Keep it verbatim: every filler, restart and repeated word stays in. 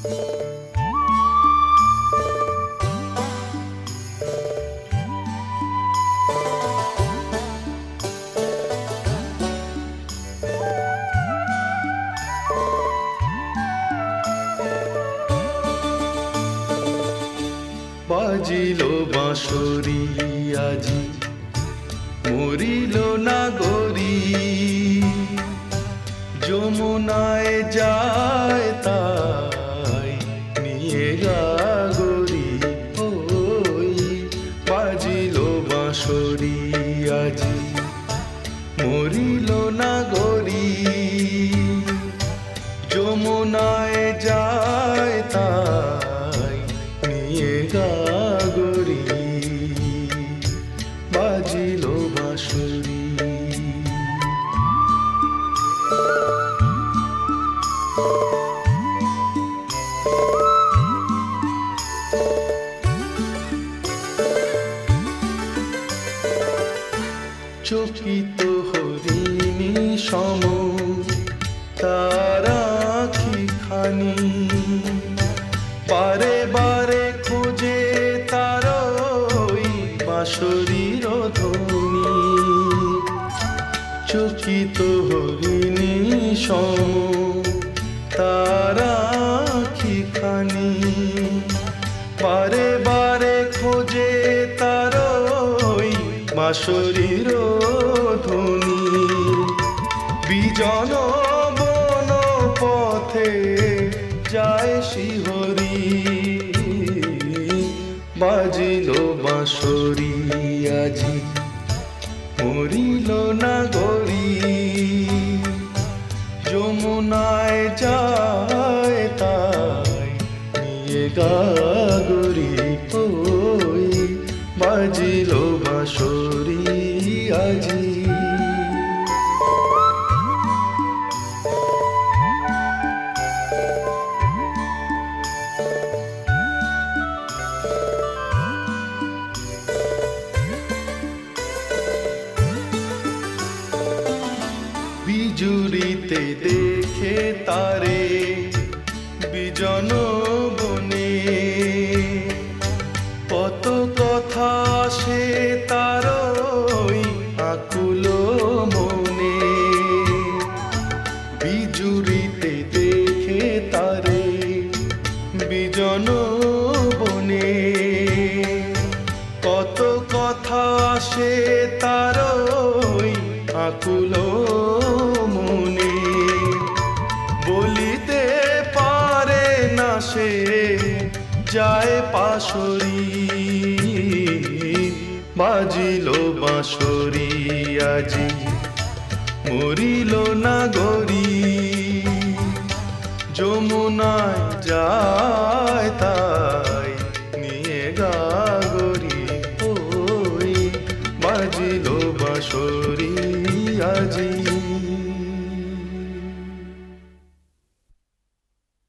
বাজিল বাঁশরি আজি মরিল নাগরী, যমুনায় যায় তাই নিয়ে গাগরি। ওই বাজিল বাঁশরি আজি মরিল নাগরী, যমুনায় যায় তাই নিয়ে গাগরি। বাজিল বাঁশরি। চকিত হরিণী সম তার আঁখি খানি, বারে বারে খোঁজে তার ওই বাঁশরির ধ্বনি। চকিত হরিণী সম তার আঁখি খানি, বারে বারে খোঁজে তার ওই বাঁশরির ধ্বনি। বিজন বন পথে যায় শিহরি, বাজিল বাঁশরি আজি মরিল নাগরী, যমুনায় যায় তাই নিয়ে গাগরি। ওই বাজিল বাঁশরি আজি। বিজুরিতে দেখে তারে বিজন বনে, কত কথা সে তার ওই আকুল মনে। বিজুরিতে দেখে তারে বিজন বনে, কত কথা সে তার ওই আকুল মনে। বলিতে পারে না সে যায় পাশরি, বাজিল বাঁশরি আজি মরিল নাগরী, যমুনায় যায় তাই নিয়ে গাগরি। ওই বাজিল বাঁশরি আজি।